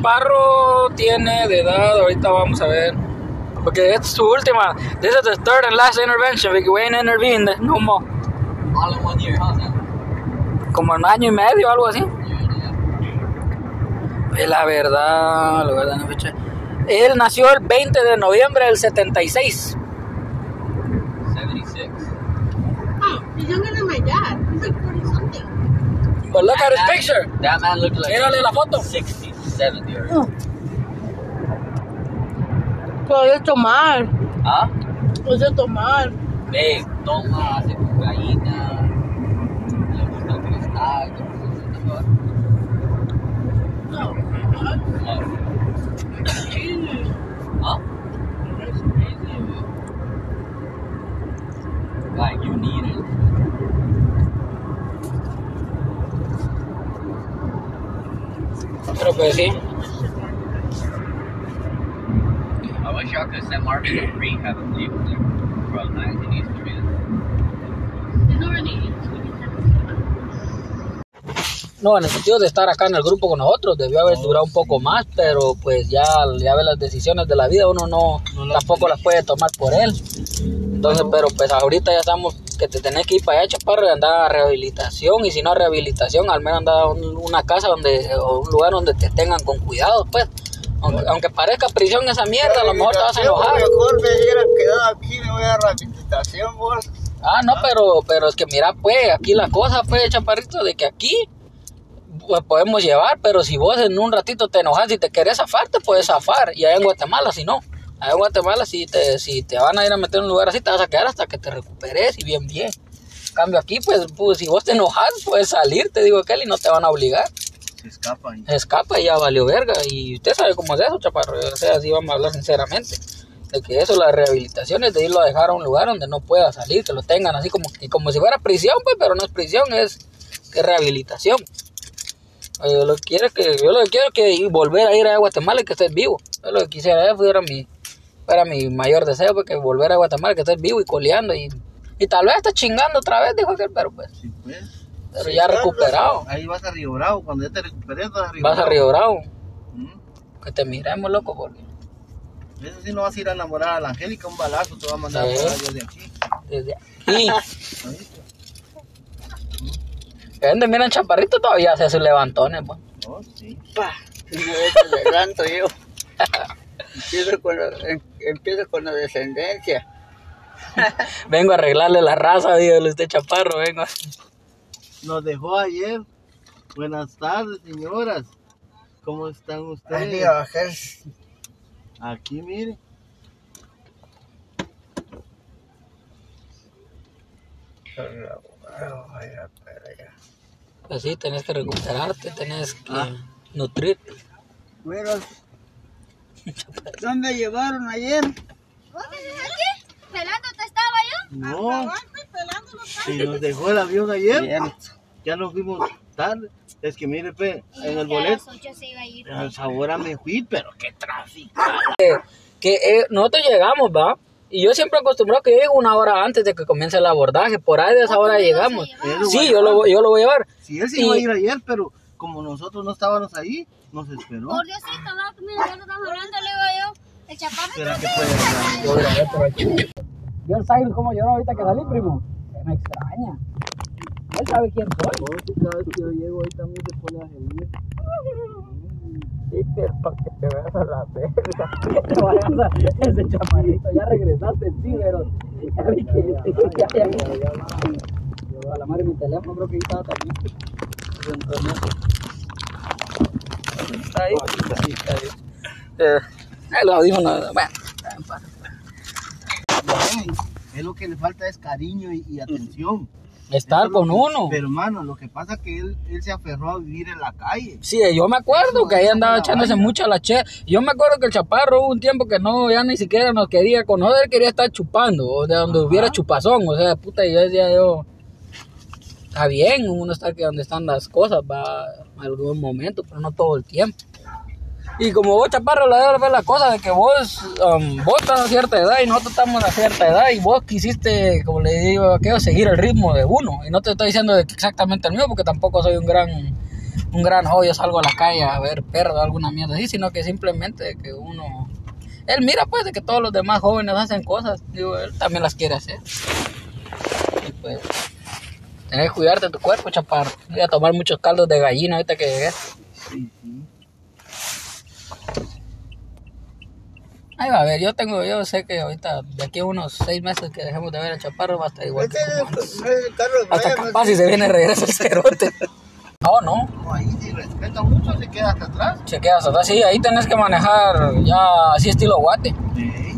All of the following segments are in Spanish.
Chaparro tiene de edad, ahorita vamos a ver, porque es su última, this is the third and last intervention, because we ain't intervened no more. All in 1 year, how's that? Como un año y medio, algo así. Es la verdad no fecha. Él nació el 20 de noviembre del 76. 76. Oh, he's younger than my dad. He's like 40 something. But look at his picture. That man looked like Mírale la foto. 60, 70 or Pero es de tomar. ¿Ah? Es de tomar. Ve, toma, hace cocaína, le gusta el cristal, No. ¿Ah? Like, you need it. Pero pues sí. I wish y'all could send Marvin to rehab and leave him there for all night. He needs to be there. He's already. No, en el sentido de estar acá en el grupo con nosotros, debió haber durado un poco más, pero pues ya ve las decisiones de la vida, uno no tampoco las puede tomar por él. Entonces, pero pues ahorita ya estamos que te tenés que ir para allá, Chaparro, y andar a rehabilitación, y si no a rehabilitación, al menos andar a una casa o un lugar donde te tengan con cuidado, pues. Aunque parezca prisión esa mierda, a lo mejor te vas a enojar. Mejor me hubiera quedado aquí, me voy a rehabilitación, vos. No, pero es que mira, pues, aquí la cosa, pues, Chaparrito, de que aquí pues, podemos llevar, pero si vos en un ratito te enojas y te querés zafar, te puedes zafar. Y allá en Guatemala, si no. Allá en Guatemala, si te van a ir a meter en un lugar así, te vas a quedar hasta que te recuperes y bien. En cambio aquí, pues si vos te enojas, puedes salir, te digo aquel, y no te van a obligar. Se escapa y ya valió verga. Y usted sabe cómo es eso, Chaparro. O sea, así vamos a hablar sinceramente. De que eso, la rehabilitación es de irlo a dejar a un lugar donde no pueda salir, que lo tengan así como si fuera prisión, pues, pero no es prisión, es rehabilitación. Yo lo que quiero es que volver a ir a Guatemala y que estés vivo. Yo lo que quisiera fuera mi mayor deseo, porque volver a Guatemala, que estés vivo y coleando y tal vez estés chingando otra vez, dijo aquel, pero pues. Sí, pues. Pero ya recuperado. Ahí vas a Río Bravo, cuando ya te recuperes vas a Río Bravo. Que te miremos, loco, porque eso sí no vas a ir a enamorar a la Angélica, un balazo te va a mandar desde aquí. Desde aquí. Donde miran Chaparrito todavía hace sus levantones, pues. Oh, sí. Me levanto yo. Empiezo con la descendencia. Vengo a arreglarle la raza, dígale usted, Chaparro, vengo. Nos dejó ayer. Buenas tardes, señoras. ¿Cómo están ustedes? Aquí, mire. Pues sí, tenés que recuperarte, tenés que nutrirte. Bueno, ¿dónde llevaron ayer? ¿Vos aquí? ¿Pelándote estaba yo? No. Si nos dejó el avión ayer, ya nos fuimos tarde. Es que mire, pe, en el boleto. A las 8 se iba a ir. A esa hora me fui, pero qué tráfico. Nosotros llegamos, ¿va? Y yo siempre acostumbrado que llego una hora antes de que comience el abordaje. Por ahí de esa hora llegamos. Sí, yo lo voy a llevar. Sí, él se iba a ir ayer, pero como nosotros no estábamos ahí, nos esperó. Por Diosito, va, mira, ya no estamos hablando, le digo yo. El Chaparro. ¿Será que puede hablar? Yo el Cyrus como lloró ahorita que salí, primo. Me extraña. Él sabe quién soy. Cada vez que yo llego ahí también se pone a gemir. Sí, pero para que te veas a la verga. Te vayas a ese Chaparrito. Ya regresaste, sí, pero ya vi que a la madre mi teléfono creo que ahí estaba también. Está ahí. Está ahí. Los audífonos, bueno. Es lo que le falta es cariño y atención. Estar con uno. Pero hermano, lo que pasa es que él se aferró a vivir en la calle. Sí, yo me acuerdo que ahí andaba echándose mucho la che. Yo me acuerdo que el Chaparro hubo un tiempo que no, ya ni siquiera nos quería conocer, quería estar chupando, o de donde hubiera chupazón, o sea, puta, y yo decía está bien, uno está que donde están las cosas, va a algún momento, pero no todo el tiempo. Y como vos, Chaparro, la cosa de que vos estás a cierta edad y nosotros estamos a cierta edad y vos quisiste, como le digo, seguir el ritmo de uno. Y no te estoy diciendo de que exactamente el mío, porque tampoco soy un gran un gran yo salgo a la calle a ver perros o alguna mierda así, sino que simplemente que uno... Él mira pues de que todos los demás jóvenes hacen cosas, digo, él también las quiere hacer. Y pues, tenés que cuidarte de tu cuerpo, chaparro. Voy a tomar muchos caldos de gallina ahorita que llegué. Ahí va a ver, yo sé que ahorita, de aquí a unos 6 meses que dejemos de ver al chaparro, va a estar igual que como antes. Hasta capaz si se viene regresa el cerote. No. Ahí si respeta mucho se queda hasta atrás. Se queda hasta atrás, sí, ahí tenés que manejar ya así estilo guate. Sí.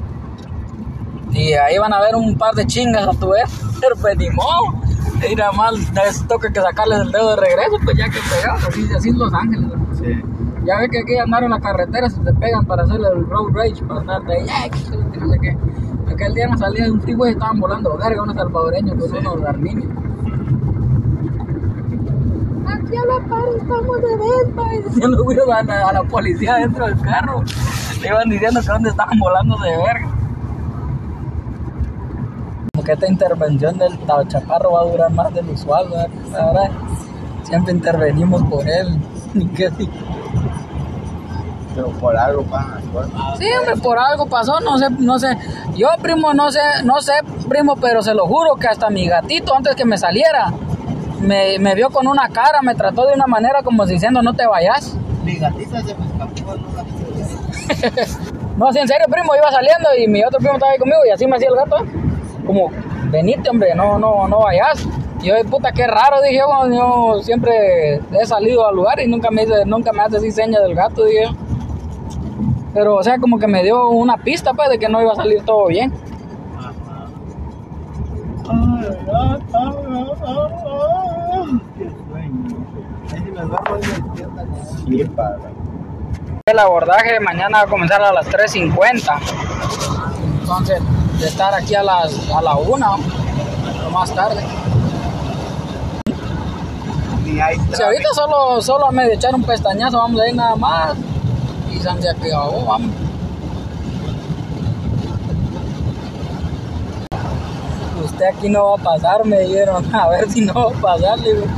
Y ahí van a ver un par de chingas a tu vez, pero pues ni modo. Y nada más toca que sacarles el dedo de regreso, pues ya que pegas, así en Los Ángeles. Sí. Ya ves que aquí andar en la carretera se te pegan para hacer el road rage, para andar de ahí, no sé qué. Aquel día nos salía de un tipo y estaban volando verga, unos salvadoreños con unos arminios. Aquí a la par estamos de venta, y diciendo güeyos a la policía dentro del carro. Le iban diciendo que dónde estaban volando de verga. Como que esta intervención del chaparro va a durar más del usual, ¿verdad? Ahora siempre intervenimos por él. Pero por algo pasan las cosas. Sí, hombre, por algo pasó, no sé. Yo, primo, no sé, primo, pero se lo juro que hasta mi gatito, antes que me saliera, me vio con una cara, me trató de una manera como diciendo, no te vayas. Mi gatita se me escapó. No, sí, en serio, primo, iba saliendo y mi otro primo estaba ahí conmigo y así me hacía el gato, como, venite, hombre, no vayas. Y yo, puta, qué raro, dije yo siempre he salido al lugar y nunca me hace así señas del gato, dije yo. Pero, o sea, como que me dio una pista, pues, de que no iba a salir todo bien. Qué sueño. Ahí si me duermo y me despierta. Sí, padre. El abordaje mañana va a comenzar a las 3:50. Entonces, de estar aquí a la 1 o más tarde. Ni hay Si ahorita solo a medio echar un pestañazo, vamos a ir nada más. Y se acabó, vamos. Usted aquí no va a pasar, me dijeron. A ver si no va a pasar, le digo.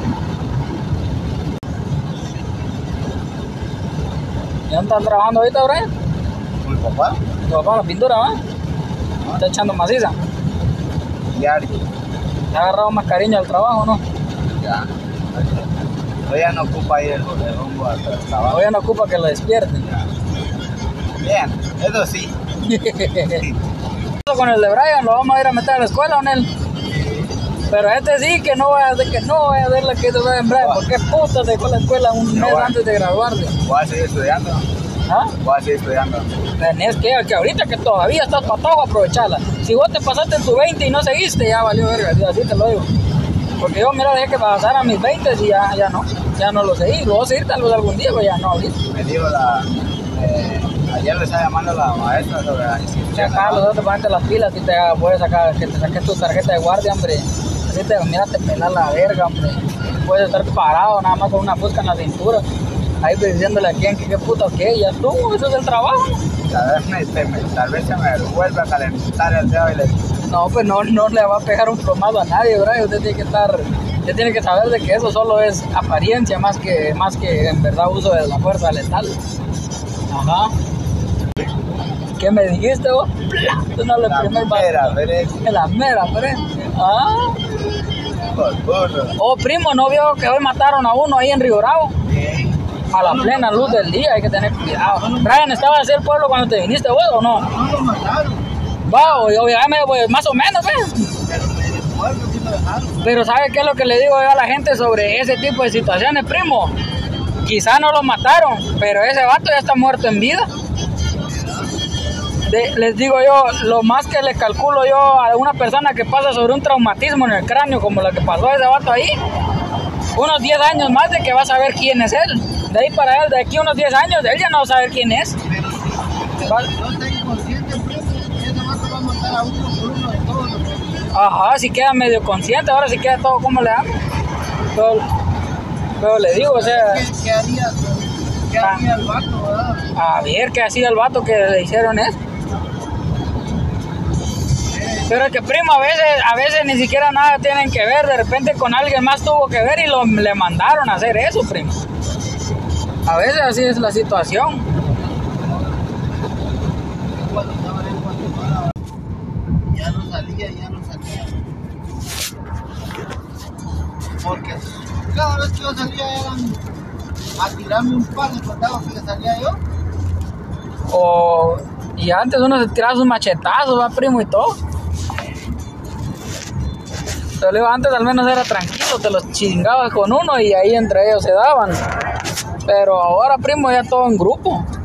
¿Ya están trabajando ahorita, Brian? mi papá. ¿Tu papá la pintura, va? ¿Está echando maciza? Diario. ¿Te ha agarrado más cariño al trabajo, no? Ya. Todavía no ocupa ir el rumbo al trabajo. Todavía no ocupa que lo despierten. Bien, eso sí. Con el de Brian lo vamos a ir a meter a la escuela con él. Pero este sí que no vaya a hacer la que hizo Brian. Porque puta dejó la escuela un mes antes de graduarse. Voy a seguir estudiando. ¿Ah? Voy a seguir estudiando. Tenés que ahorita que todavía estás patojo, aprovecharla. Si vos te pasaste en tu 20 y no seguiste, ya valió verga, así te lo digo. Porque yo, mira, dejé que pasara a mis 20 y ya no lo seguí. Lo voy a seguir tal vez algún día, pero ya no ahorita. Me dijo ayer le estaba llamando a la maestra sobre la inscripción. Carlos, no te ponete las pilas y te puedes sacar, que te saques tu tarjeta de guardia, hombre. Así mira, te pelas la verga, hombre. Puedes estar parado nada más con una fusca en la cintura. Ahí diciéndole a quién, qué puta, qué, ya estuvo, eso es el trabajo. Tal vez se me vuelve a calentar el dedo y le... No, pues no le va a pegar un plomazo a nadie, ¿verdad? Usted tiene que saber de que eso solo es apariencia más que en verdad uso de la fuerza letal. Ajá. ¿Qué me dijiste vos? No, La mera frente. Ah. Por burro. Oh, primo, ¿no vio que hoy mataron a uno ahí en Río Bravo? A la plena luz del día, hay que tener cuidado. Brian, ¿estabas así el pueblo cuando te viniste vos o no? No lo mataron. Va, pues, más o menos, pues. Pero en el pueblo sí lo dejaron. Pero ¿sabe qué es lo que le digo yo a la gente sobre ese tipo de situaciones, primo? Quizá no lo mataron, pero ese vato ya está muerto en vida. Les digo yo, lo más que le calculo yo a una persona que pasa sobre un traumatismo en el cráneo, como lo que pasó a ese vato ahí, unos 10 años más de que va a saber quién es él. De ahí para él, de aquí unos 10 años, él ya no va a saber quién es. Pero no está inconsciente, primo. Ese vato va a matar a uno por uno de todos los que... Ajá, si queda medio consciente, ahora si queda todo como le amo. Pero le digo, o sea... ¿Qué haría el vato, verdad? A ver, ¿qué hacía el vato que le hicieron eso? Pero es que primo, a veces ni siquiera nada tienen que ver, de repente con alguien más tuvo que ver y le mandaron a hacer eso, primo. A veces así es la situación. Ya no salía. Porque cada vez que yo salía eran a tirarme un par de soldados que salía yo. Y antes uno se tiraba sus machetazos, va, primo, y todo. Pero antes al menos era tranquilo, te los chingabas con uno y ahí entre ellos se daban. Pero ahora, primo, ya todo en grupo.